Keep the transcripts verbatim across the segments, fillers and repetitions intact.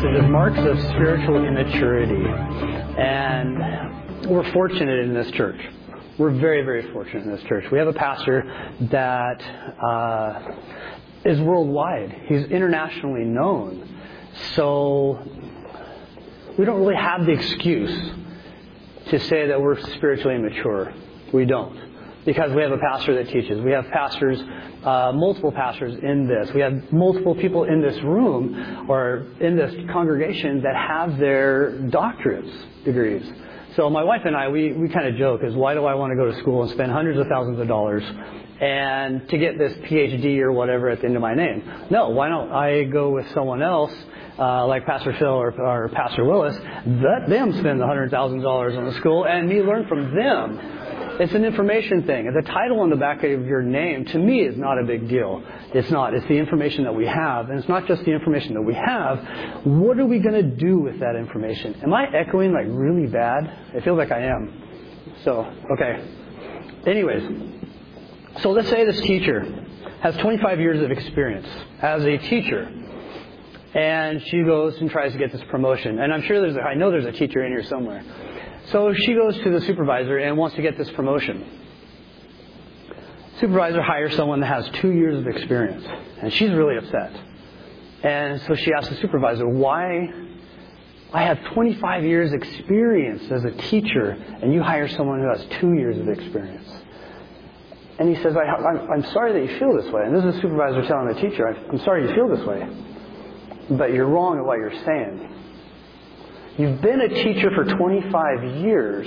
message is marks of spiritual immaturity. And we're fortunate in this church. We're very, very fortunate in this church. We have a pastor that uh, is worldwide. He's internationally known. So we don't really have the excuse to say that we're spiritually immature. We don't. Because we have a pastor that teaches. We have pastors, uh, multiple pastors in this. We have multiple people in this room or in this congregation that have their doctorates degrees. So my wife and I, we, we kind of joke is, why do I want to go to school and spend hundreds of thousands of dollars and to get this P H D or whatever at the end of my name? No, why don't I go with someone else, uh, like Pastor Phil or, or Pastor Willis, let them spend the hundred thousand dollars on the school and me learn from them. It's an information thing. The title on the back of your name, to me, is not a big deal. It's not. It's the information that we have. And it's not just the information that we have. What are we going to do with that information? Am I echoing like really bad? It feels like I am. So, okay. Anyways, so let's say this teacher has twenty-five years of experience as a teacher. And she goes and tries to get this promotion. And I'm sure there's a, I know there's a teacher in here somewhere. So she goes to the supervisor and wants to get this promotion. Supervisor hires someone that has two years of experience. And she's really upset. And so she asks the supervisor, why I have twenty-five years experience as a teacher and you hire someone who has two years of experience? And he says, I, I'm, I'm sorry that you feel this way. And this is the supervisor telling the teacher, I'm sorry you feel this way. But you're wrong in what you're saying. You've been a teacher for twenty-five years,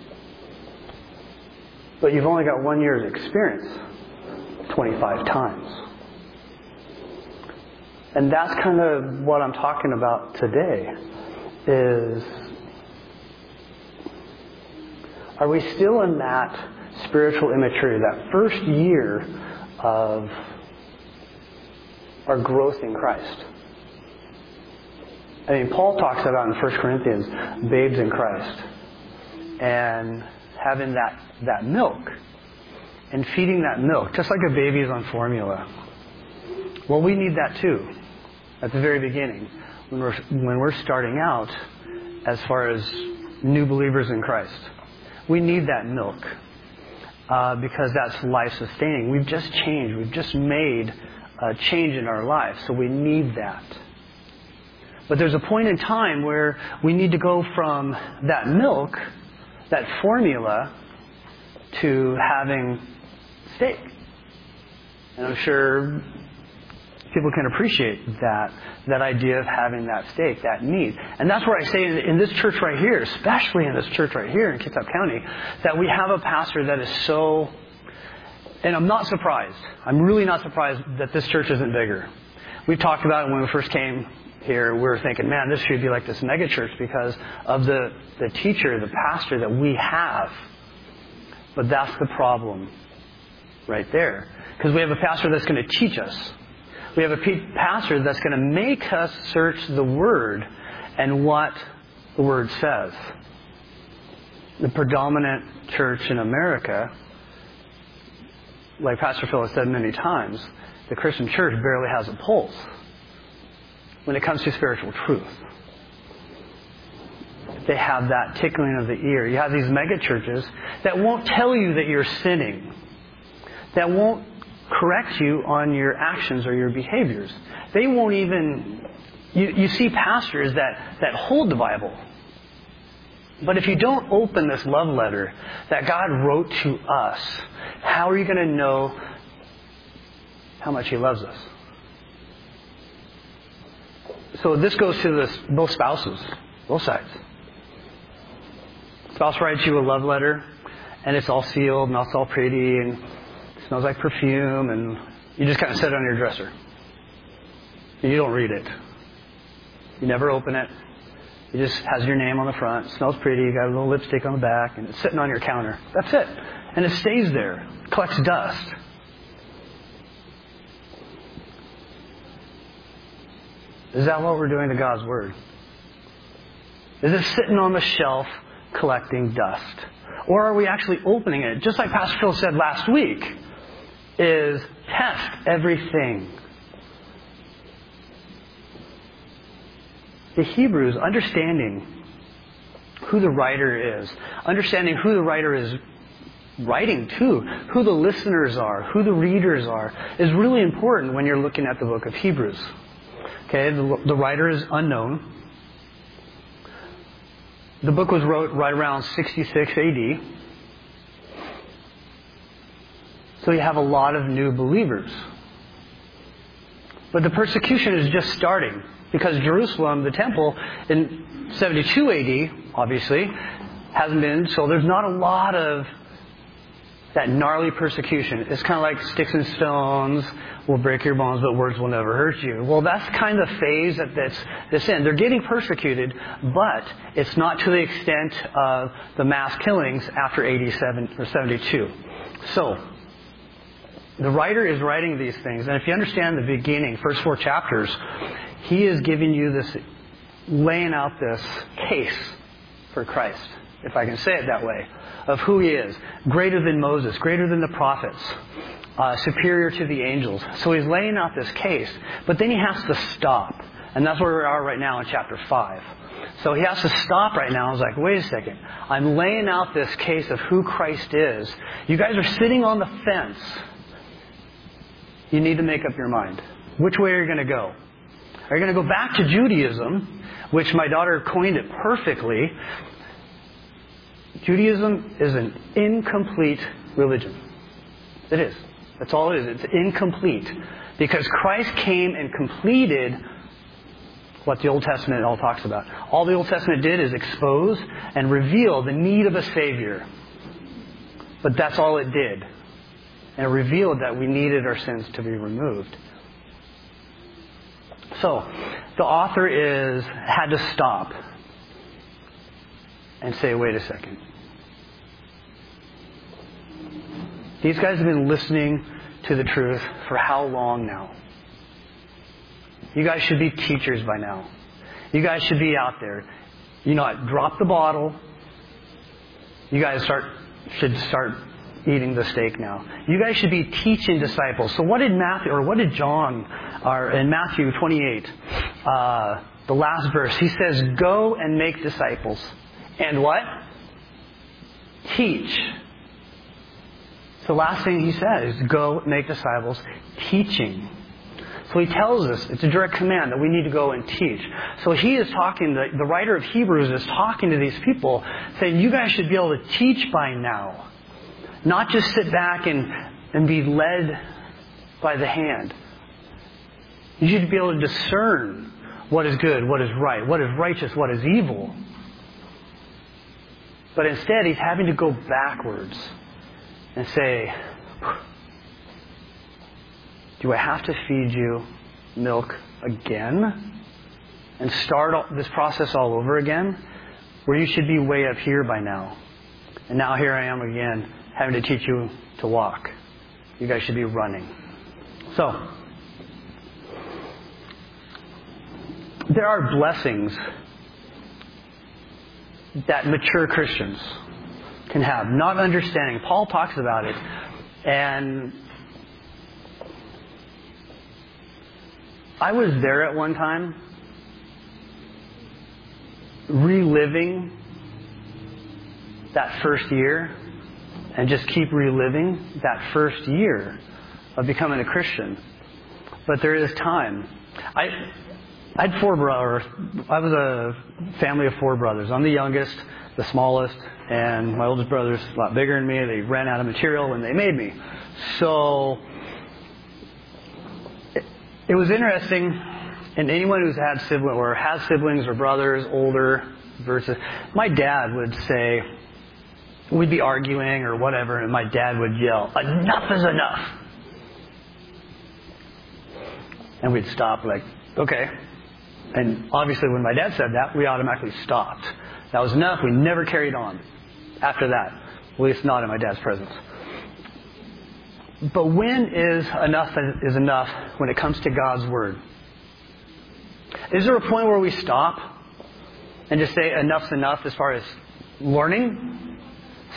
but you've only got one year's experience twenty-five times. And that's kind of what I'm talking about today, is are we still in that spiritual immaturity, that first year of our growth in Christ? I mean, Paul talks about in First Corinthians, babes in Christ, and having that, that milk, and feeding that milk, just like a baby is on formula. Well, we need that too, at the very beginning, when we're, when we're starting out as far as new believers in Christ. We need that milk, uh, because that's life-sustaining. We've just changed. We've just made a change in our life, so we need that. But there's a point in time where we need to go from that milk, that formula, to having steak. And I'm sure people can appreciate that, that idea of having that steak, that meat. And that's where I say in this church right here, especially in this church right here in Kitsap County, that we have a pastor that is so, and I'm not surprised. I'm really not surprised that this church isn't bigger. We've talked about it when we first came here. We were thinking, man, this should be like this mega church because of the, the teacher, the pastor that we have. But that's the problem right there. Because we have a pastor that's going to teach us. We have a pastor that's going to make us search the Word and what the Word says. The predominant church in America, like Pastor Phil has said many times, the Christian church barely has a pulse when it comes to spiritual truth. They have that tickling of the ear. You have these mega churches that won't tell you that you're sinning, that won't correct you on your actions or your behaviors. They won't even... You, you see pastors that, that hold the Bible. But if you don't open this love letter that God wrote to us, how are you going to know how much He loves us? So this goes to this, both spouses, both sides. Spouse writes you a love letter, and it's all sealed, and it's all pretty, and it smells like perfume, and you just kind of set it on your dresser. And you don't read it. You never open it. It just has your name on the front. It smells pretty. You got a little lipstick on the back, and it's sitting on your counter. That's it. And it stays there. It collects dust. Is that what we're doing to God's Word? Is it sitting on the shelf collecting dust? Or are we actually opening it? Just like Pastor Phil said last week, is test everything. the Hebrews, understanding who the writer is, understanding who the writer is writing to, who the listeners are, who the readers are, is really important when you're looking at the book of Hebrews. Okay, the, the writer is unknown. The book was wrote right around sixty-six A D. So you have a lot of new believers. But the persecution is just starting because Jerusalem, the temple, in seventy-two A D, obviously, hasn't been, so there's not a lot of that gnarly persecution. It's kind of like sticks and stones will break your bones, but words will never hurt you. Well, that's kind of the phase that that's, that's in. They're getting persecuted, but it's not to the extent of the mass killings after eighty-seven or seventy-two. So, the writer is writing these things, and if you understand the beginning, first four chapters, he is giving you this, laying out this case for Christ, if I can say it that way, of who he is. Greater than Moses, greater than the prophets, uh, superior to the angels. So he's laying out this case, but then he has to stop. And that's where we are right now in chapter five. So he has to stop right now. I was like, wait a second. I'm laying out this case of who Christ is. You guys are sitting on the fence. You need to make up your mind. Which way are you going to go? Are you going to go back to Judaism, which my daughter coined it perfectly? Judaism is an incomplete religion. It is. That's all it is. It's incomplete. Because Christ came and completed what the Old Testament all talks about. All the Old Testament did is expose and reveal the need of a Savior. But that's all it did. And it revealed that we needed our sins to be removed. So, the author is had to stop and say, wait a second. These guys have been listening to the truth for how long now? You guys should be teachers by now. You guys should be out there. You know what? Drop the bottle. You guys start should start eating the steak now. You guys should be teaching disciples. So what did Matthew, or what did John, or in Matthew twenty-eight, uh, the last verse, he says, go and make disciples. And what? Teach. The last thing he says is go make disciples, teaching. So he tells us, it's a direct command that we need to go and teach. So he is talking, the, the writer of Hebrews is talking to these people, saying you guys should be able to teach by now. Not just sit back and, and be led by the hand. You should be able to discern what is good, what is right, what is righteous, what is evil. But instead, he's having to go backwards and say, do I have to feed you milk again? And start this process all over again? Where you should be way up here by now. And now here I am again, having to teach you to walk. You guys should be running. So, there are blessings that mature Christians can have. Not understanding. Paul talks about it. And I was there at one time, reliving that first year, and just keep reliving that first year of becoming a Christian. But there is time. I I had four brothers. I was a family of four brothers. I'm the youngest, the smallest, and my oldest brother's a lot bigger than me. They ran out of material when they made me. So it, it was interesting, and anyone who's had siblings or has siblings or brothers, older versus, my dad would say, we'd be arguing or whatever, and my dad would yell, "Enough is enough." And we'd stop like, okay. And obviously when my dad said that, we automatically stopped. That was enough. We never carried on after that. At least not in my dad's presence. But when is enough is enough when it comes to God's Word? Is there a point where we stop and just say enough's enough as far as learning,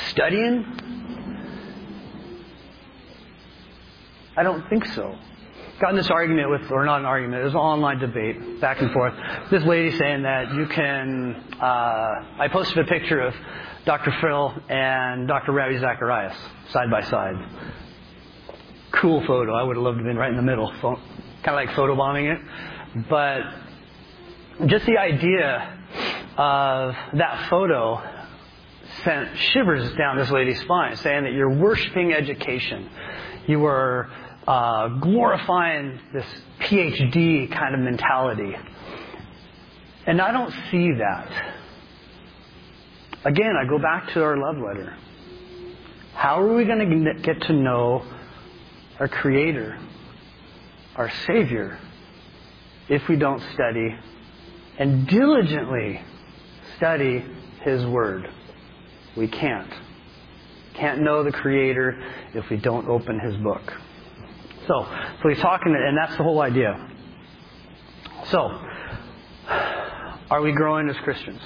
studying? I don't think so. got in this argument with, or not an argument, it was an online debate, back and forth. This lady saying that you can, uh, I posted a picture of Doctor Phil and Doctor Ravi Zacharias side by side. Cool photo. I would have loved to have been right in the middle. Kind of like photobombing it. But just the idea of that photo sent shivers down this lady's spine, saying that you're worshiping education. You were uh, glorifying this P H D kind of mentality. And I don't see that. Again, I go back to our love letter. How are we going to get to know our Creator, our Savior, if we don't study and diligently study His Word? We can't. Can't know the Creator if we don't open His book. So, so he's talking, and that's the whole idea. So, are we growing as Christians?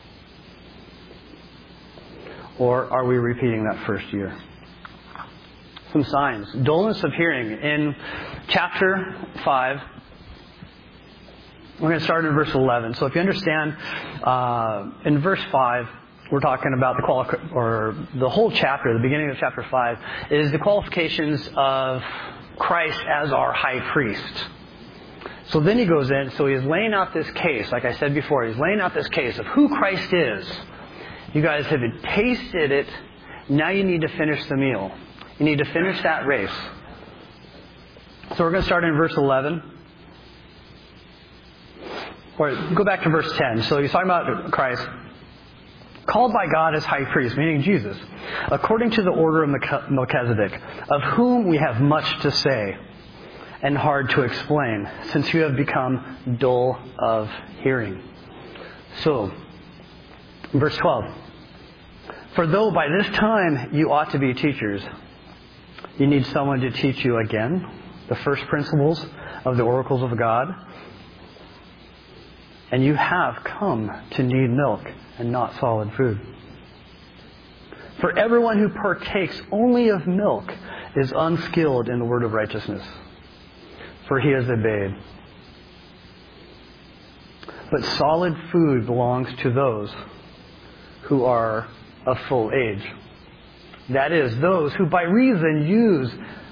Or are we repeating that first year? Some signs. Dullness of hearing. In chapter five, we're going to start in verse eleven. So if you understand, uh, in verse five, we're talking about the quali- or the whole chapter, the beginning of chapter five, is the qualifications of Christ as our high priest. So then he goes in, so he's laying out this case, like I said before, he's laying out this case of who Christ is. You guys have tasted it, now you need to finish the meal. You need to finish that race. So we're going to start in verse eleven. Or go back to verse ten. So he's talking about Christ, called by God as high priest, meaning Jesus, according to the order of Melchizedek, of whom we have much to say and hard to explain, since you have become dull of hearing. So, verse twelve. For though by this time you ought to be teachers, you need someone to teach you again the first principles of the oracles of God. And you have come to need milk and not solid food. For everyone who partakes only of milk is unskilled in the word of righteousness, for he is a babe. But solid food belongs to those who are of full age. That is, those who by reason use,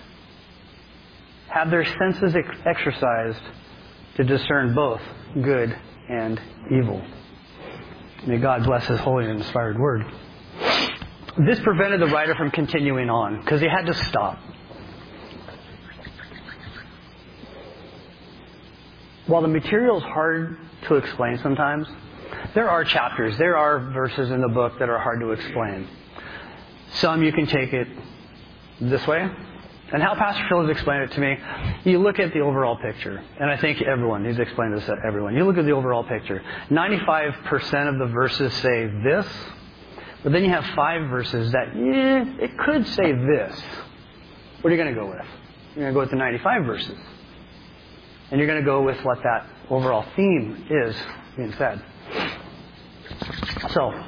have their senses ex- exercised to discern both good and evil. May God bless His holy and inspired word. This prevented the writer from continuing on, because he had to stop. While the material is hard to explain sometimes, there are chapters, there are verses in the book that are hard to explain. Some you can take it this way. And how Pastor Phil has explained it to me, you look at the overall picture. And I think everyone, he's explained this to everyone. You look at the overall picture. ninety-five percent of the verses say this. But then you have five verses that, eh, it could say this. What are you going to go with? You're going to go with the ninety-five verses. And you're going to go with what that overall theme is being said. So,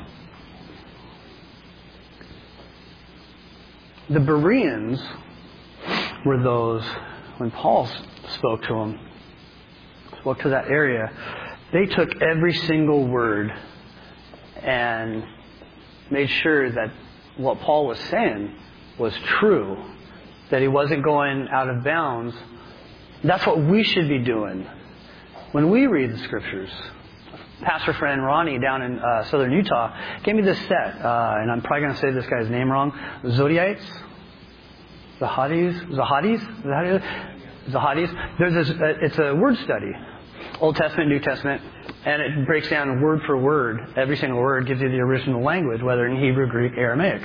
the Bereans were those, when Paul spoke to them, spoke to that area, they took every single word and made sure that what Paul was saying was true, that he wasn't going out of bounds. That's what we should be doing when we read the Scriptures. Pastor friend Ronnie down in uh, southern Utah gave me this set, uh, and I'm probably going to say this guy's name wrong, Zodiites? Zahadis? Zahadis? Zahadis? Zahadis? There's this, uh, it's a word study. Old Testament, New Testament, and it breaks down word for word. Every single word gives you the original language, whether in Hebrew, Greek, Aramaic.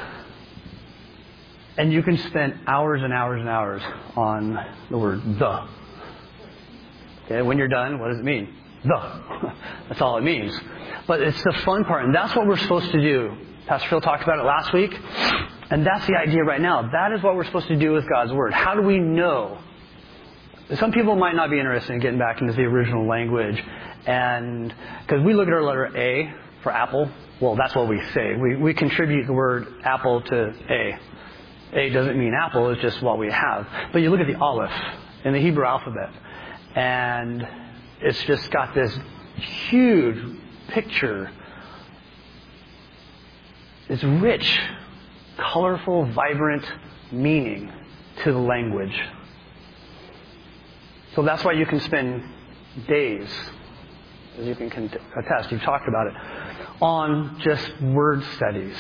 And you can spend hours and hours and hours on the word the. Okay, when you're done, what does it mean? The. That's all it means. But it's the fun part, and that's what we're supposed to do. Pastor Phil talked about it last week, and that's the idea right now. That is what we're supposed to do with God's Word. How do we know? Some people might not be interested in getting back into the original language, and because we look at our letter A for apple, well, that's what we say. We we contribute the word apple to A. A doesn't mean apple, it's just what we have. But you look at the aleph, in the Hebrew alphabet. And it's just got this huge picture. It's rich, colorful, vibrant meaning to the language. So that's why you can spend days, as you can attest, you've talked about it, on just word studies.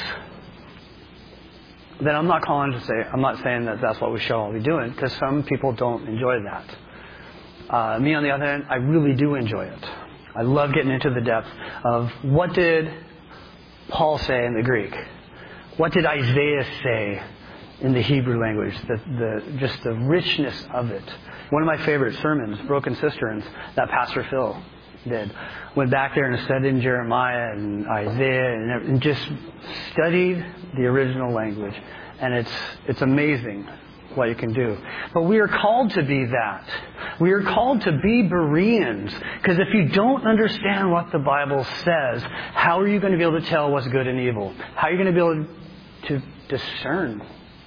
Then I'm not calling to say, I'm not saying that that's what we should all be doing, because some people don't enjoy that. Uh, me, on the other hand, I really do enjoy it. I love getting into the depth of what did Paul say in the Greek? What did Isaiah say in the Hebrew language? The, the, just the richness of it. One of my favorite sermons, Broken Cisterns, that Pastor Phil did. Went back there and studied Jeremiah and Isaiah and, and just studied the original language. And it's it's amazing what you can do. But we are called to be that. We are called to be Bereans. Because if you don't understand what the Bible says, how are you going to be able to tell what's good and evil? How are you going to be able to discern?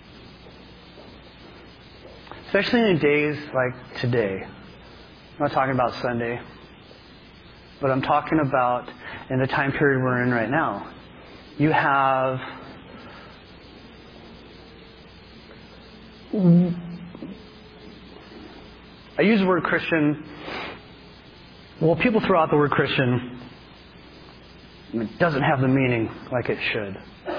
Especially in days like today. I'm not talking about Sunday. But I'm talking about in the time period we're in right now. You have I use the word Christian. Well, people throw out the word Christian. It doesn't have the meaning like it should.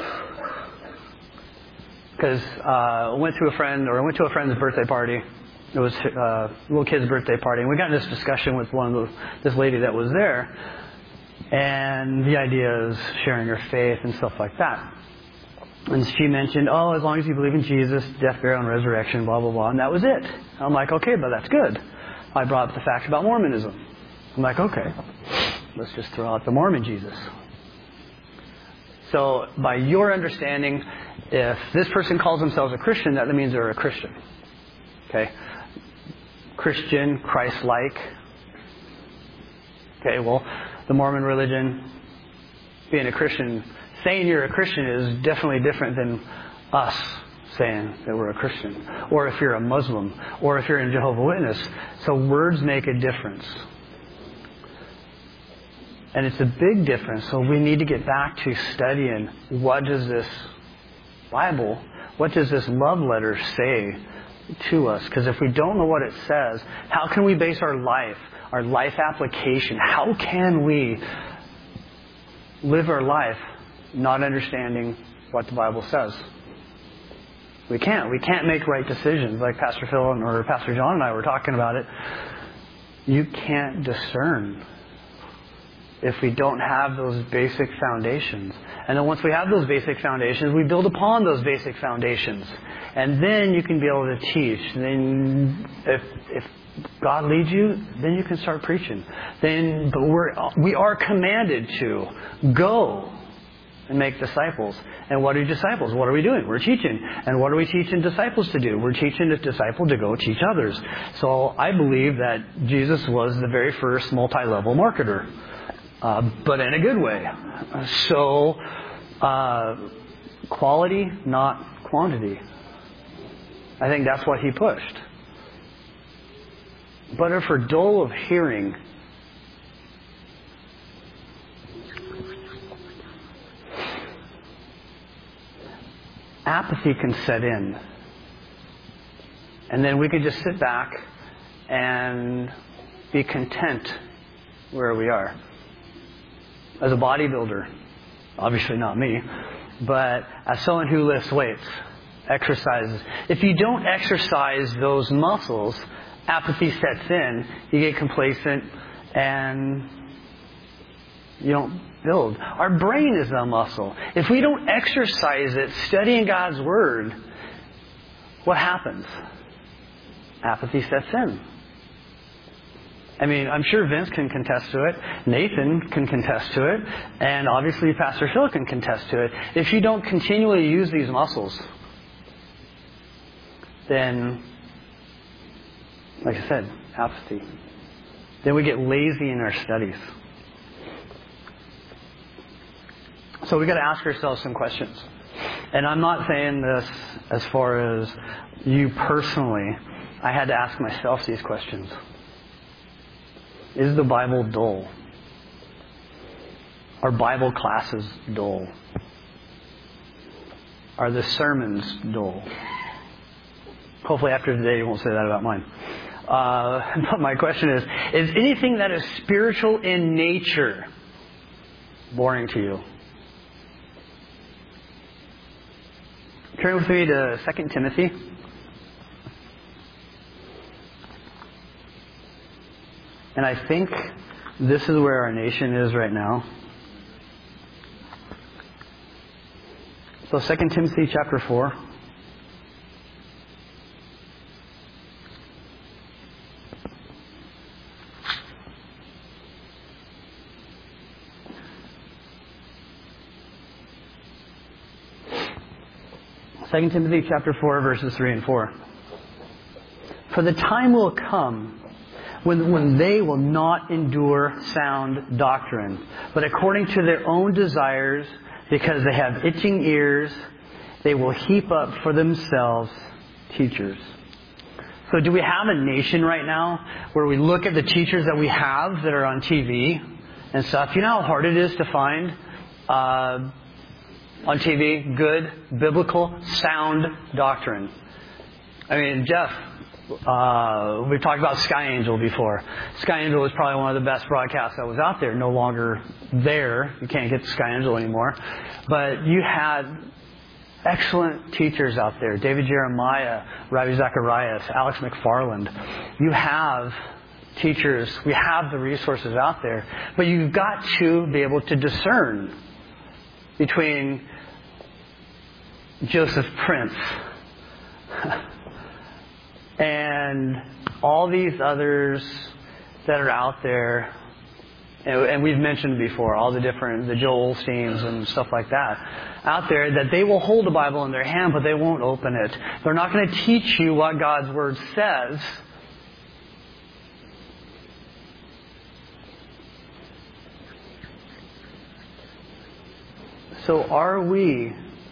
Because uh, I went to a friend, or I went to a friend's birthday party. It was a uh, little kid's birthday party, and we got in this discussion with one of the, this lady that was there, and the idea is sharing her faith and stuff like that. And she mentioned, oh, as long as you believe in Jesus, death, burial, and resurrection, blah, blah, blah, and that was it. I'm like, okay, but that's good. I brought up the fact about Mormonism. I'm like, okay, let's just throw out the Mormon Jesus. So, by your understanding, if this person calls themselves a Christian, that means they're a Christian. Okay? Christian, Christ-like. Okay, well, the Mormon religion, being a Christian, saying you're a Christian is definitely different than us saying that we're a Christian. Or if you're a Muslim, or if you're a Jehovah's Witness. So words make a difference. And it's a big difference. So we need to get back to studying what does this Bible, what does this love letter say to us? Because if we don't know what it says, how can we base our life, our life application? How can we live our life not understanding what the Bible says? We can't. We can't make right decisions like Pastor Phil or Pastor John and I were talking about it. You can't discern if we don't have those basic foundations. And then once we have those basic foundations, we build upon those basic foundations. And then you can be able to teach. And then if if God leads you, then you can start preaching. Then but we're we are commanded to go and make disciples. And what are disciples? What are we doing? We're teaching. And what are we teaching disciples to do? We're teaching the disciple to go teach others. So I believe that Jesus was the very first multi-level marketer. Uh, but in a good way. So, uh, quality, not quantity. I think that's what he pushed. But if we're dull of hearing, apathy can set in. And then we can just sit back and be content where we are. As a bodybuilder, obviously not me, but as someone who lifts weights, exercises. If you don't exercise those muscles, apathy sets in, you get complacent, and you don't build. Our brain is a muscle. If we don't exercise it, studying God's Word, what happens? Apathy sets in. I mean, I'm sure Vince can contest to it. Nathan can contest to it. And obviously Pastor Phil can contest to it. If you don't continually use these muscles, then, like I said, apathy. Then we get lazy in our studies. So we've got to ask ourselves some questions. And I'm not saying this as far as you personally, I had to ask myself these questions. Is the Bible dull? Are Bible classes dull? Are the sermons dull? Hopefully after today you won't say that about mine. Uh, but my question is, is anything that is spiritual in nature boring to you? Turn with me to Second Timothy. And I think this is where our nation is right now. So Second Timothy chapter four. Second Timothy chapter four, verses three and four. For the time will come when, when they will not endure sound doctrine, but according to their own desires, because they have itching ears, they will heap up for themselves teachers. So do we have a nation right now where we look at the teachers that we have that are on T V and stuff? You know how hard it is to find uh, on T V good, biblical, sound doctrine? I mean, Jeff, uh, we've talked about Sky Angel before. Sky Angel was probably one of the best broadcasts that was out there. No longer there. You can't get Sky Angel anymore. But you had excellent teachers out there. David Jeremiah, Ravi Zacharias, Alex McFarland. You have teachers. We have the resources out there. But you've got to be able to discern between Joseph Prince and all these others that are out there. And we've mentioned before, all the different, the Joel Osteens and stuff like that, out there, that they will hold the Bible in their hand, but they won't open it. They're not going to teach you what God's Word says. So are we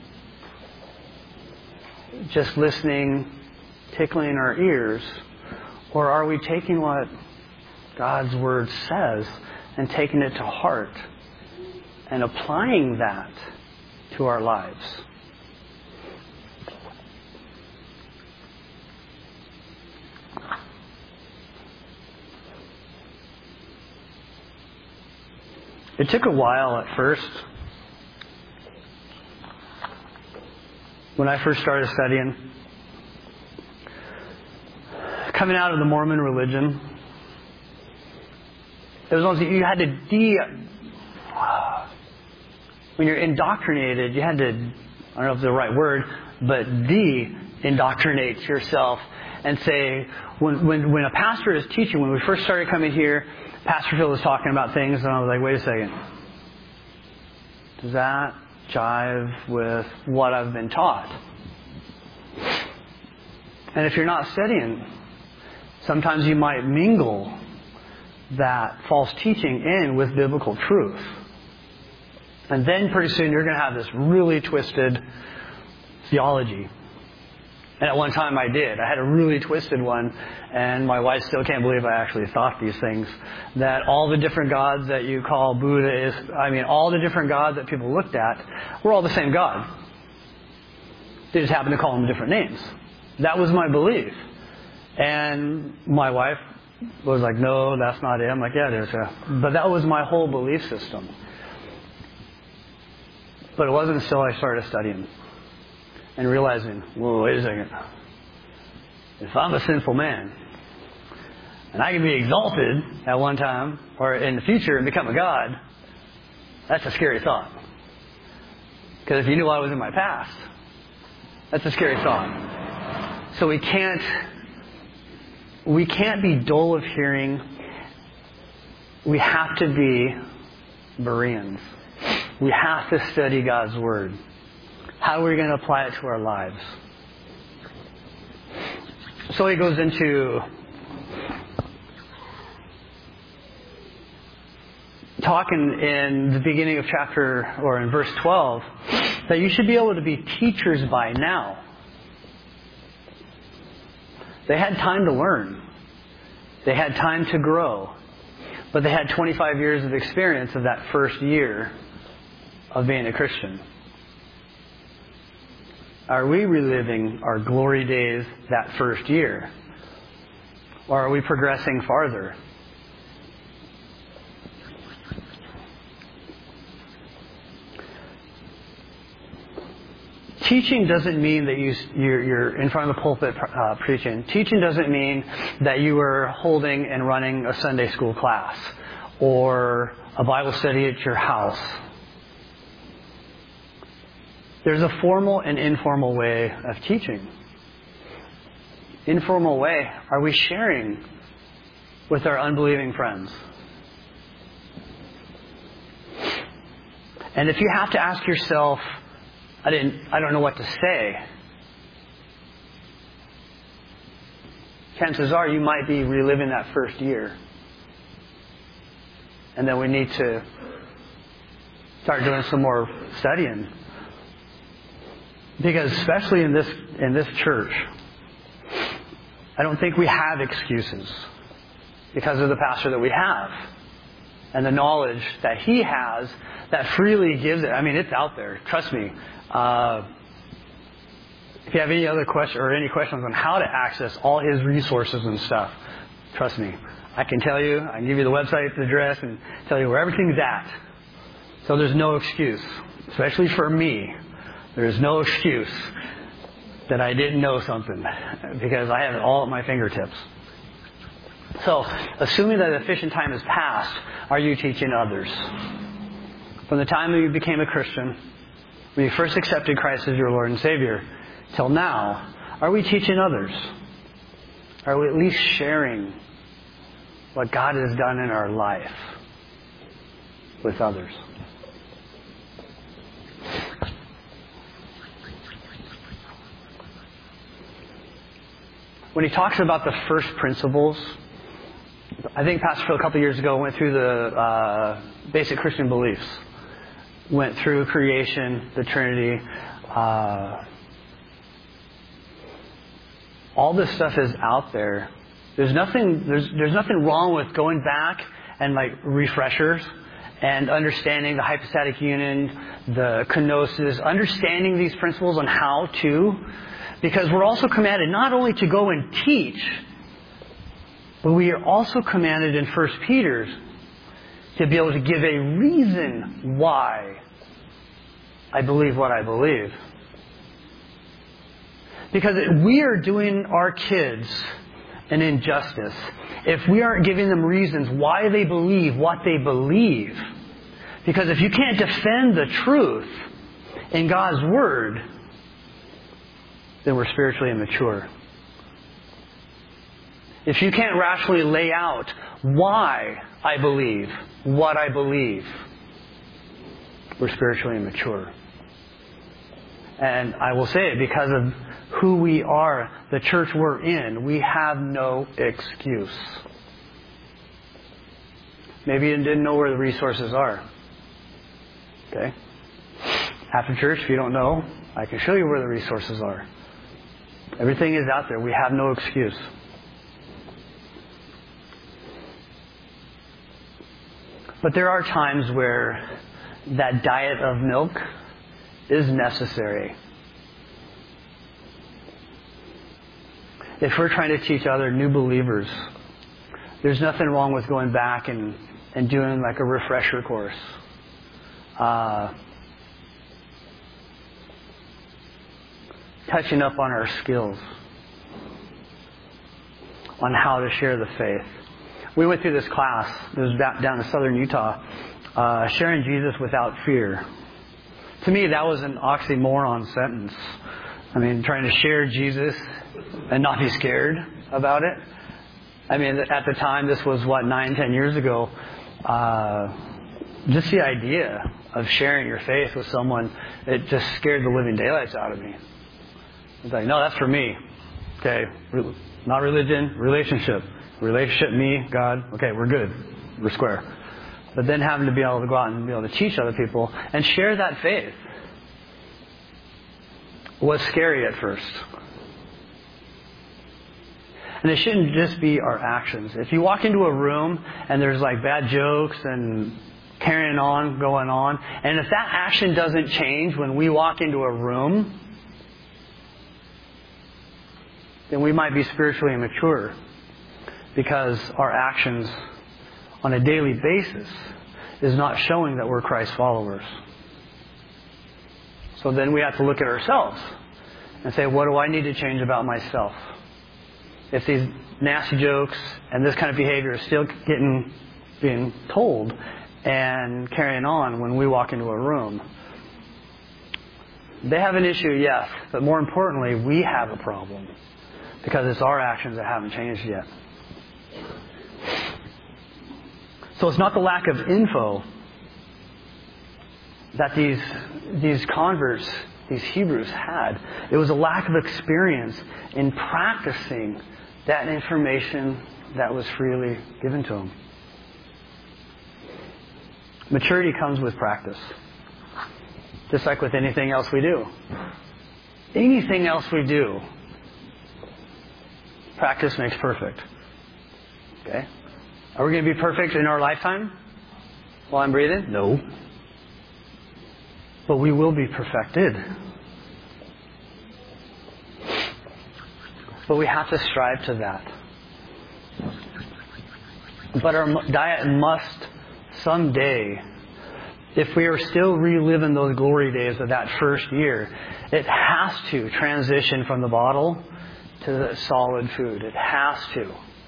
just listening, tickling our ears, or are we taking what God's Word says and taking it to heart and applying that to our lives? It took a while at first. When I first started studying, coming out of the Mormon religion, it was almost, you had to de... When you're indoctrinated, you had to, I don't know if it's the right word, but de-indoctrinate yourself and say, when, when, when a pastor is teaching, when we first started coming here, Pastor Phil was talking about things, and I was like, wait a second. Does that jive with what I've been taught? And if you're not studying, sometimes you might mingle that false teaching in with biblical truth. And then pretty soon you're going to have this really twisted theology. And at one time I did. I had a really twisted one, and my wife still can't believe I actually thought these things. That all the different gods that you call Buddha is, I mean, all the different gods that people looked at were all the same God. They just happened to call them different names. That was my belief. And my wife was like, no, that's not it. I'm like, yeah, it is. Yeah. But that was my whole belief system. But it wasn't until I started studying and realizing, whoa, wait a second. If I'm a sinful man, and I can be exalted at one time, or in the future and become a God, that's a scary thought. Because if you knew what was in my past, that's a scary thought. So we can't, we can't be dull of hearing. We have to be Bereans. We have to study God's Word. How are we going to apply it to our lives? So he goes into talking in the beginning of chapter, or in verse twelve, that you should be able to be teachers by now. They had time to learn. They had time to grow. But they had twenty-five years of experience of that first year of being a Christian. Are we reliving our glory days that first year? Or are we progressing farther? Teaching doesn't mean that you, you're, you're in front of the pulpit uh, preaching. Teaching doesn't mean that you are holding and running a Sunday school class or a Bible study at your house. There's a formal and informal way of teaching. Informal way, are we sharing with our unbelieving friends? And if you have to ask yourself, I didn't, I don't know what to say, chances are you might be reliving that first year. And then we need to start doing some more studying. Because especially in this in this church, I don't think we have excuses because of the pastor that we have and the knowledge that he has that freely gives it. I mean, it's out there. Trust me. Uh, if you have any other question or any questions on how to access all his resources and stuff, trust me. I can tell you. I can give you the website address and tell you where everything's at. So there's no excuse, especially for me. There's no excuse that I didn't know something because I have it all at my fingertips. So, assuming that efficient time has passed, are you teaching others? From the time that you became a Christian, when you first accepted Christ as your Lord and Savior, till now, are we teaching others? Are we at least sharing what God has done in our life with others? When he talks about the first principles, I think Pastor Phil a couple of years ago went through the uh, basic Christian beliefs. Went through creation, the Trinity. Uh, all this stuff is out there. There's nothing. There's there's nothing wrong with going back and like refreshers and understanding the hypostatic union, the kenosis, understanding these principles on how to. Because we're also commanded not only to go and teach, but we are also commanded in First Peter to be able to give a reason why I believe what I believe. Because we are doing our kids an injustice if we aren't giving them reasons why they believe what they believe. Because if you can't defend the truth in God's Word, then we're spiritually immature. If you can't rationally lay out why I believe what I believe, we're spiritually immature. And I will say it because of who we are, the church we're in, we have no excuse. Maybe you didn't know where the resources are. Okay? After church, if you don't know, I can show you where the resources are. Everything is out there. We have no excuse. But there are times where that diet of milk is necessary. If we're trying to teach other new believers, there's nothing wrong with going back and, and doing like a refresher course. Uh, touching up on our skills, on how to share the faith. We went through this class, it was down in southern Utah, uh, sharing Jesus without fear. To me, that was an oxymoron sentence. I mean, trying to share Jesus and not be scared about it. I mean, at the time, this was, what, nine, ten years ago, uh, just the idea of sharing your faith with someone, it just scared the living daylights out of me. It's like, no, that's for me. Okay, not religion, relationship. Relationship, me, God. Okay, we're good. We're square. But then having to be able to go out and be able to teach other people and share that faith was scary at first. And it shouldn't just be our actions. If you walk into a room and there's like bad jokes and carrying on, going on, and if that action doesn't change when we walk into a room, then we might be spiritually immature because our actions on a daily basis is not showing that we're Christ followers. So then we have to look at ourselves and say, what do I need to change about myself? If these nasty jokes and this kind of behavior is still getting being told and carrying on when we walk into a room, they have an issue, yes, but more importantly, we have a problem because it's our actions that haven't changed yet. So it's not the lack of info that these these converts, these Hebrews had. It was a lack of experience in practicing that information that was freely given to them. Maturity comes with practice. Just like with anything else we do. Anything else we do, practice makes perfect. Okay? Are we going to be perfect in our lifetime while I'm breathing? No. But we will be perfected. But we have to strive to that. But our diet must someday, if we are still reliving those glory days of that first year, it has to transition from the bottle to the solid food. It has to.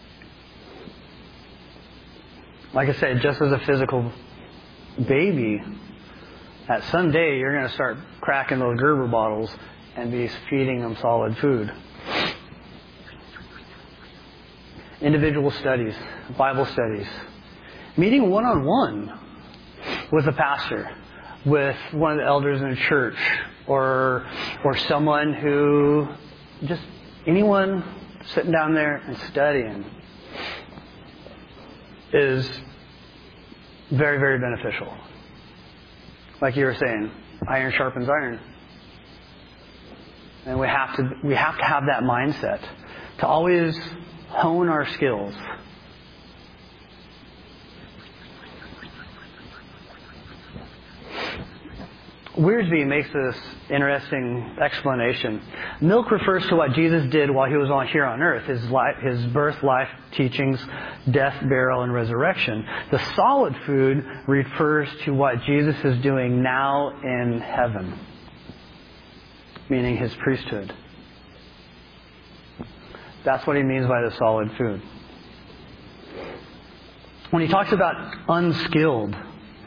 Like I said, just as a physical baby, at some day you're going to start cracking those Gerber bottles and be feeding them solid food. Individual studies, Bible studies, meeting one-on-one with a pastor, with one of the elders in a church, or or someone who, just anyone sitting down there and studying is very, very beneficial. Like you were saying, iron sharpens iron. And we have to we have to have that mindset to always hone our skills. Wiersbe makes this interesting explanation. Milk refers to what Jesus did while he was on here on earth, his life, his birth, life, teachings, death, burial, and resurrection. The solid food refers to what Jesus is doing now in heaven, meaning his priesthood. That's what he means by the solid food. When he talks about unskilled,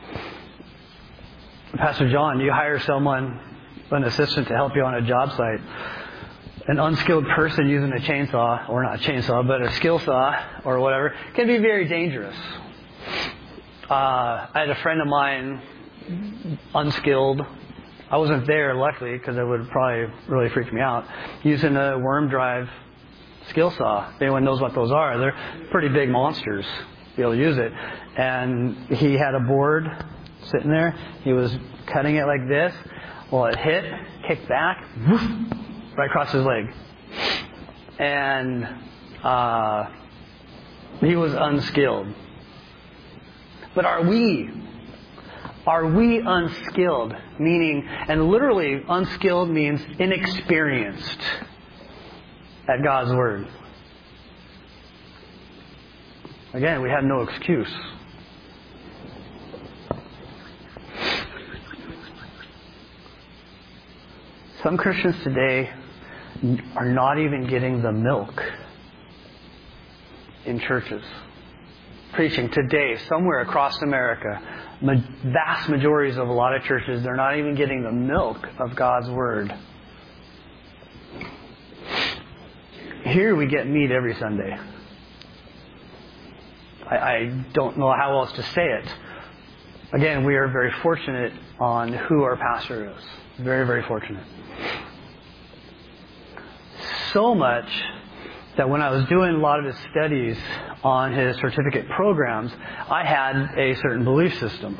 Pastor John, you hire someone, an assistant, to help you on a job site. An unskilled person using a chainsaw, or not a chainsaw, but a skill saw or whatever, can be very dangerous. Uh, I had a friend of mine, unskilled. I wasn't there, luckily, because it would probably really freak me out, using a worm drive skill saw. If anyone knows what those are, they're pretty big monsters to be able to use it. And he had a board sitting there. He was cutting it like this. Well, it hit, kicked back, whoosh, right across his leg. And uh, he was unskilled. But are we? Are we unskilled? Meaning, and literally unskilled means inexperienced at God's Word. Again, we have no excuse. Some Christians today are not even getting the milk in churches. Preaching today, somewhere across America, vast majorities of a lot of churches, they're not even getting the milk of God's Word. Here we get meat every Sunday. I, I don't know how else to say it. Again, we are very fortunate on who our pastor is. Very, very fortunate. So much that when I was doing a lot of his studies on his certificate programs, I had a certain belief system.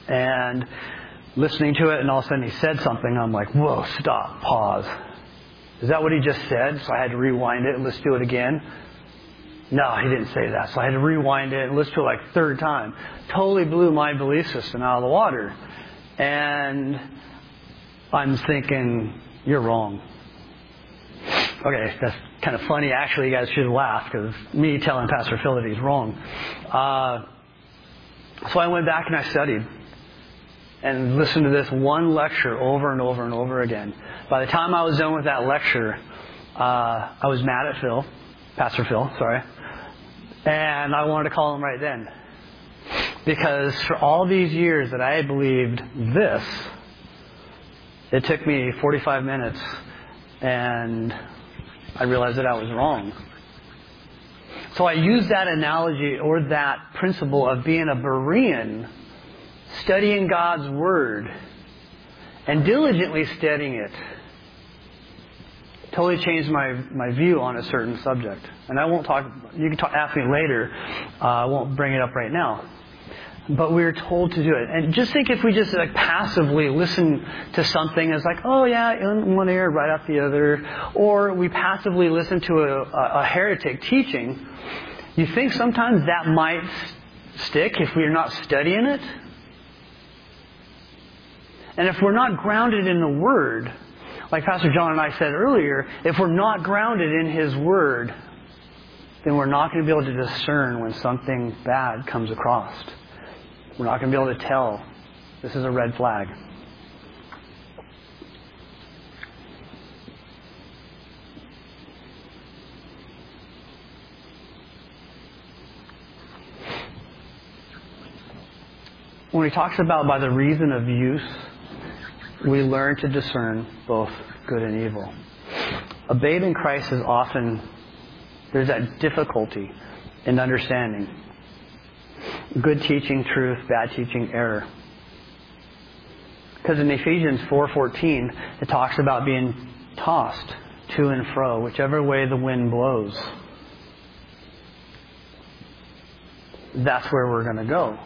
And listening to it, and all of a sudden he said something, I'm like, whoa, stop, pause. Is that what he just said? So I had to rewind it and let's do it again. No, he didn't say that. So I had to rewind it and listen to it like third time. Totally blew my belief system out of the water. And I'm thinking, you're wrong. Okay, that's kind of funny. Actually, you guys should laugh because me telling Pastor Phil that he's wrong. Uh, so I went back and I studied and listened to this one lecture over and over and over again. By the time I was done with that lecture, uh, I was mad at Phil, Pastor Phil, sorry, and I wanted to call him right then. Because for all these years that I had believed this, it took me forty-five minutes and I realized that I was wrong. So I used that analogy or that principle of being a Berean, studying God's Word and diligently studying it. Totally changed my, my view on a certain subject. And I won't talk, you can talk, ask me later. Uh, I won't bring it up right now. But we were told to do it. And just think if we just like passively listen to something as like, oh yeah, in one ear, right out the other. Or we passively listen to a, a, a heretic teaching. You think sometimes that might stick if we're not studying it? And if we're not grounded in the Word, like Pastor John and I said earlier, if we're not grounded in His Word, then we're not going to be able to discern when something bad comes across. We're not going to be able to tell. This is a red flag. When he talks about by the reason of use, we learn to discern both good and evil. A babe in Christ is often, there's that difficulty in understanding. Good teaching, truth, bad teaching, error. Because in Ephesians four fourteen, it talks about being tossed to and fro, whichever way the wind blows. That's where we're going to go.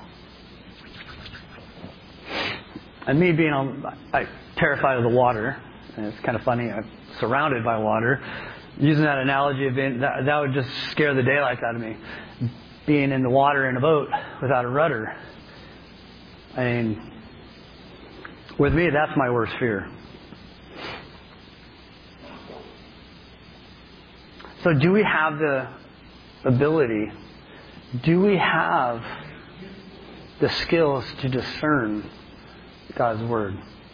And me being on, I, terrified of the water, and it's kind of funny, I'm surrounded by water. Using that analogy of being, that, that would just scare the daylights out of me. Being in the water in a boat without a rudder. I mean, with me, that's my worst fear. So do we have the ability, do we have the skills to discern God's Word?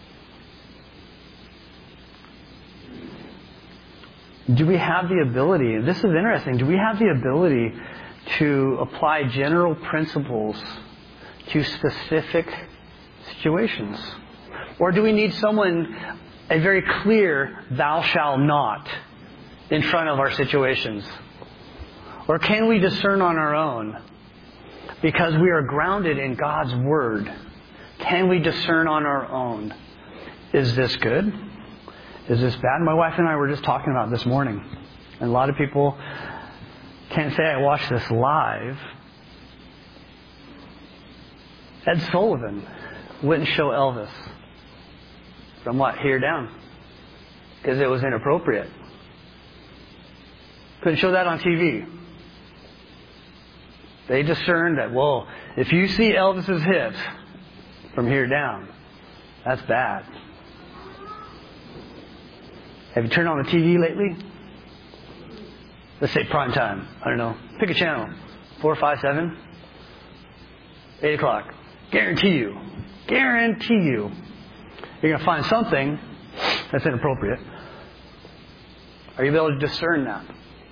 Do we have the ability, and this is interesting, do we have the ability to apply general principles to specific situations? Or do we need someone, a very clear, thou shalt not, in front of our situations? Or can we discern on our own? Because we are grounded in God's Word. Can we discern on our own? Is this good? Is this bad? My wife and I were just talking about this morning. And a lot of people can't say I watched this live. Ed Sullivan wouldn't show Elvis from what? Here down. Because it was inappropriate. Couldn't show that on T V. They discerned that, well, if you see Elvis's hips from here down, that's bad. Have you turned on the T V lately? Let's say prime time. I don't know. Pick a channel. Four, five, seven. Eight o'clock. Guarantee you. Guarantee you. You're going to find something that's inappropriate. Are you able to discern that?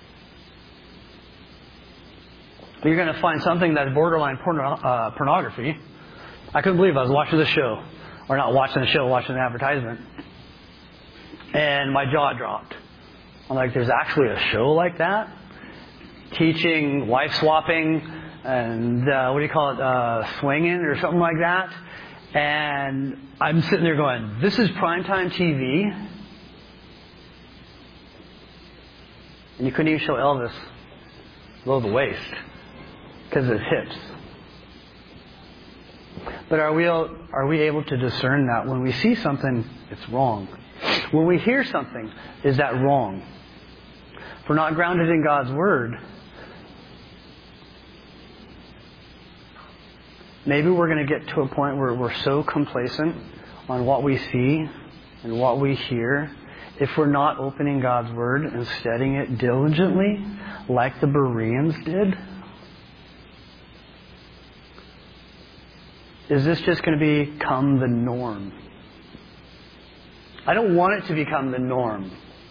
You're going to find something that's borderline porno, uh, pornography. I couldn't believe I was watching the show. Or not watching the show, watching the advertisement. And my jaw dropped. I'm like, there's actually a show like that? Teaching wife swapping and, uh, what do you call it, uh, swinging or something like that. And I'm sitting there going, this is primetime T V? And you couldn't even show Elvis below the waist because of his hips. But are we are we able to discern that when we see something, it's wrong? When we hear something, is that wrong? If we're not grounded in God's Word, maybe we're going to get to a point where we're so complacent on what we see and what we hear. If we're not opening God's Word and studying it diligently, like the Bereans did, is this just going to become the norm? I don't want it to become the norm.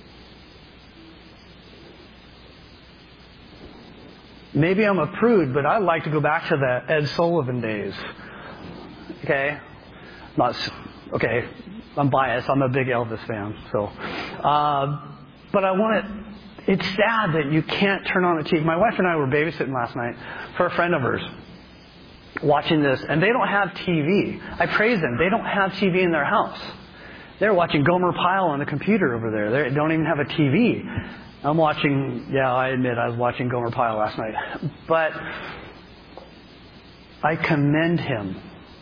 Maybe I'm a prude, but I'd like to go back to the Ed Sullivan days. Okay? Not, okay, I'm biased. I'm a big Elvis fan. So, uh, but I want it. It's sad that you can't turn on the T V. My wife and I were babysitting last night for a friend of hers, watching this, and they don't have T V. I praise them. They don't have T V in their house. They're watching Gomer Pyle on the computer over there. They don't even have a T V. I'm watching, yeah, I admit I was watching Gomer Pyle last night. But I commend him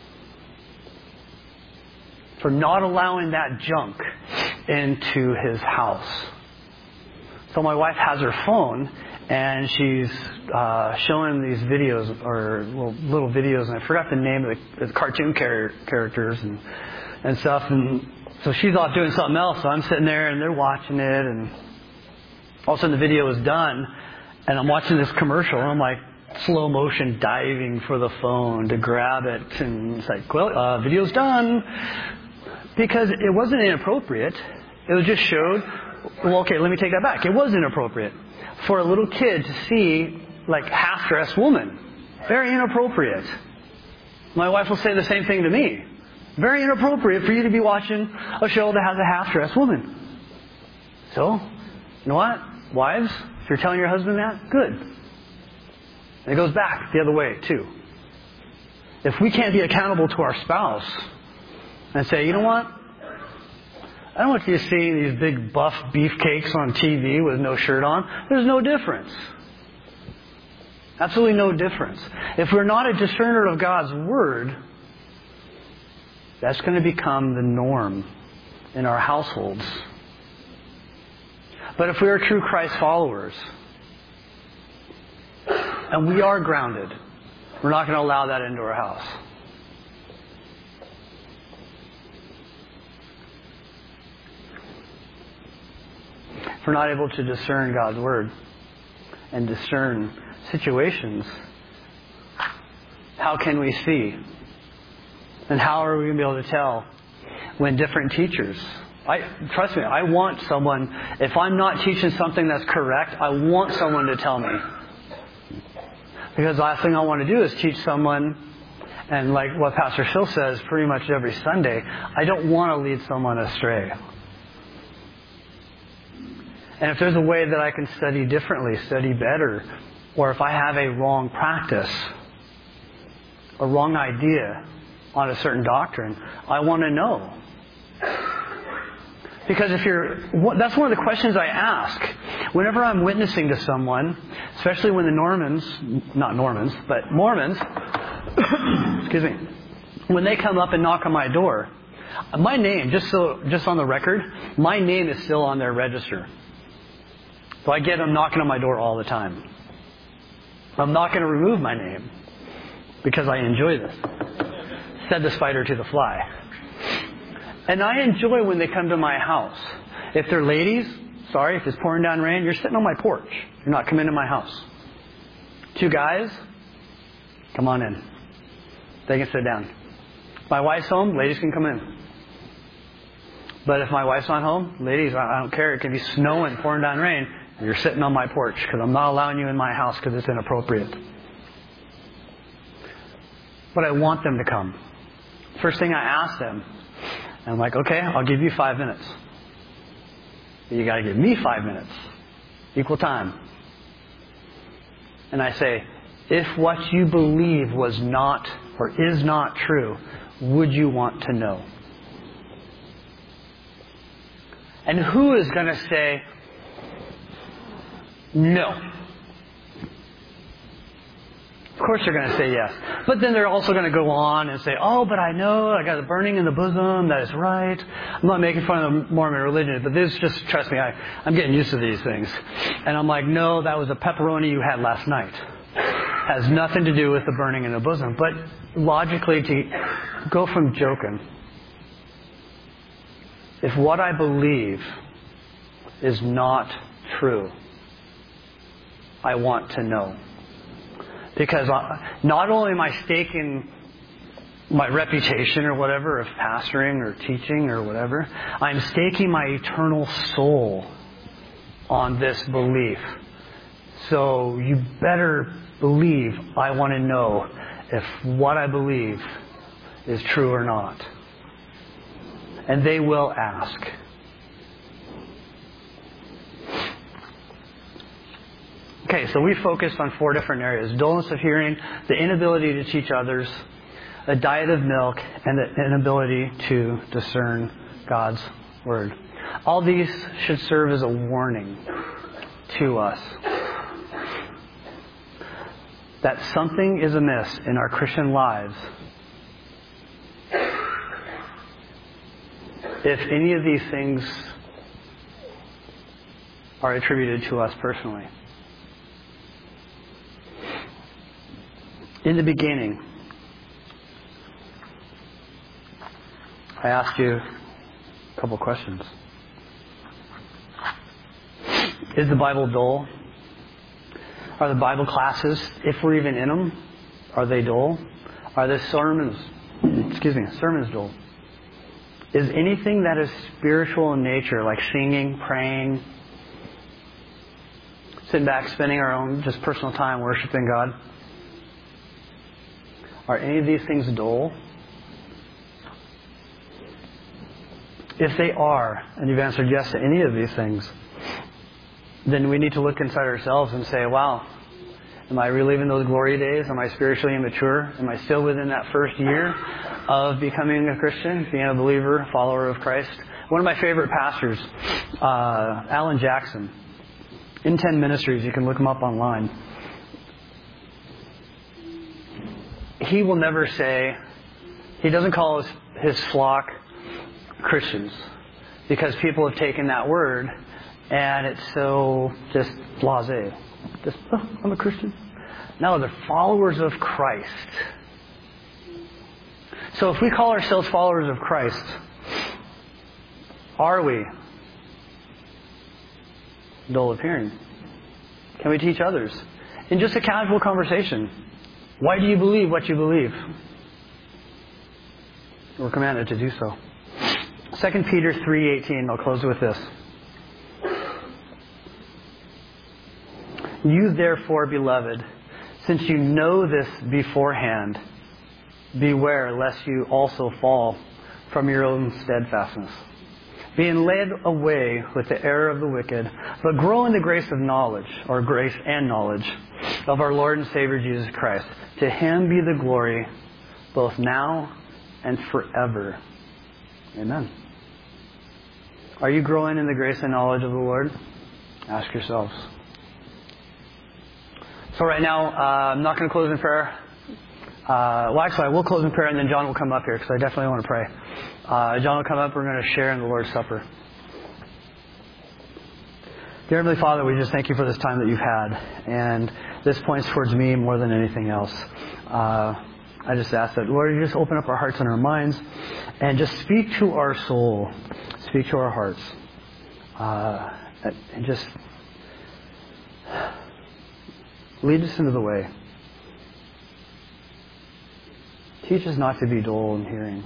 for not allowing that junk into his house. So my wife has her phone, and she's uh, showing these videos, or little, little videos, and I forgot the name of the, the cartoon char- characters and, and stuff. And so she's off doing something else, so I'm sitting there, and they're watching it, and all of a sudden the video is done, and I'm watching this commercial, and I'm like slow motion diving for the phone to grab it, and it's like, well, uh, video's done. Because it wasn't inappropriate. It was just showed, well, okay, let me take that back. It was inappropriate for a little kid to see, like, half-dressed woman. Very inappropriate. My wife will say the same thing to me. Very inappropriate for you to be watching a show that has a half-dressed woman. So, you know what? Wives, if you're telling your husband that, good. And it goes back the other way, too. If we can't be accountable to our spouse and say, you know what? I don't want you seeing these big buff beefcakes on T V with no shirt on. There's no difference. Absolutely no difference. If we're not a discerner of God's Word, that's going to become the norm in our households. But if we are true Christ followers, and we are grounded, we're not going to allow that into our house. If we're not able to discern God's Word and discern situations, how can we see? And how are we going to be able to tell when different teachers... I trust me, I want someone, if I'm not teaching something that's correct, I want someone to tell me. Because the last thing I want to do is teach someone, and like what Pastor Phil says pretty much every Sunday, I don't want to lead someone astray. And if there's a way that I can study differently, study better, or if I have a wrong practice, a wrong idea on a certain doctrine, I want to know. Because if you're, that's one of the questions I ask. Whenever I'm witnessing to someone, especially when the Normans, not Normans, but Mormons, excuse me, when they come up and knock on my door, my name, just so, just on the record, my name is still on their register. So I get them knocking on my door all the time. I'm not going to remove my name because I enjoy this. Said the spider to the fly. And I enjoy when they come to my house. If they're ladies, sorry, if it's pouring down rain, you're sitting on my porch. You're not coming into my house. Two guys, come on in. They can sit down. If my wife's home, ladies can come in. But if my wife's not home, ladies, I don't care. It can be snowing, pouring down rain. You're sitting on my porch because I'm not allowing you in my house because it's inappropriate. But I want them to come. First thing I ask them, I'm like, okay, I'll give you five minutes. But you got to give me five minutes. Equal time. And I say, if what you believe was not or is not true, would you want to know? And who is going to say, no? course they're going to say yes. But then they're also going to go on and say, oh, but I know, I got a burning in the bosom, that is right. I'm not making fun of the Mormon religion, but this just, trust me, I, I'm getting used to these things. And I'm like, no, that was a pepperoni you had last night. Has nothing to do with the burning in the bosom. But logically, to go from joking, if what I believe is not true, I want to know. Because not only am I staking my reputation or whatever of pastoring or teaching or whatever, I'm staking my eternal soul on this belief. So you better believe I want to know if what I believe is true or not. And they will ask. Okay, so we focused on four different areas. Dullness of hearing, the inability to teach others, a diet of milk, and the inability to discern God's Word. All these should serve as a warning to us that something is amiss in our Christian lives if any of these things are attributed to us personally. In the beginning, I asked you a couple questions. Is the Bible dull? Are the Bible classes, if we're even in them, are they dull? Are the sermons, excuse me, sermons dull? Is anything that is spiritual in nature, like singing, praying, sitting back, spending our own just personal time worshiping God, are any of these things dull? If they are, and you've answered yes to any of these things, then we need to look inside ourselves and say, wow, am I reliving those glory days? Am I spiritually immature? Am I still within that first year of becoming a Christian, being a believer, follower of Christ? One of my favorite pastors, uh, Alan Jackson, In Ten Ministries, you can look him up online. He will never say, he doesn't call his, his flock Christians, because people have taken that word and it's so just blasé. Just, oh, I'm a Christian. No, they're followers of Christ. So if we call ourselves followers of Christ, are we dull of hearing? Can we teach others? In just a casual conversation, why do you believe what you believe? We're commanded to do so. Second Peter three eighteen, I'll close with this. You therefore, beloved, since you know this beforehand, beware lest you also fall from your own steadfastness, being led away with the error of the wicked, but grow in the grace of knowledge, or grace and knowledge, of our Lord and Savior Jesus Christ. To Him be the glory, both now and forever. Amen. Are you growing in the grace and knowledge of the Lord? Ask yourselves. So right now, uh, I'm not going to close in prayer. Uh, well, actually, I will close in prayer, and then John will come up here, because I definitely want to pray. Uh, John will come up. We're going to share in the Lord's Supper. Dear Heavenly Father, we just thank you for this time that you've had. And this points towards me more than anything else. Uh, I just ask that, Lord, you just open up our hearts and our minds and just speak to our soul. Speak to our hearts. Uh, and just lead us into the way. Teach us not to be dull in hearing.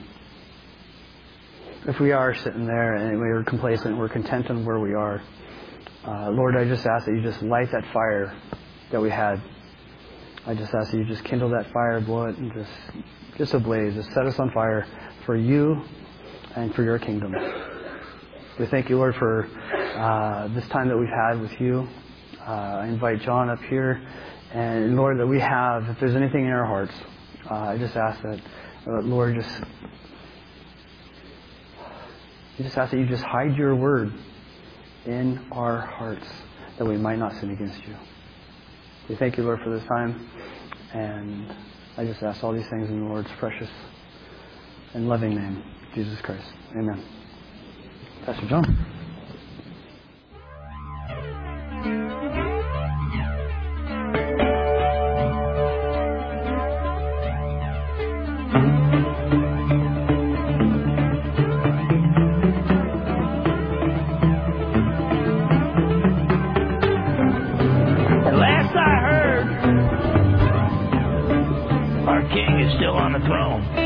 If we are sitting there and we're complacent, we're content on where we are, uh, Lord, I just ask that you just light that fire that we had. I just ask that you just kindle that fire, blow it, and just, just ablaze. Just set us on fire for you and for your kingdom. We thank you, Lord, for uh, this time that we've had with you. Uh, I invite John up here. And Lord, that we have, if there's anything in our hearts, uh, I just ask that, uh, Lord, just, I just ask that you just hide your word in our hearts, that we might not sin against you. We thank you, Lord, for this time. And I just ask all these things in the Lord's precious and loving name, Jesus Christ. Amen. Pastor John. King is still on the throne.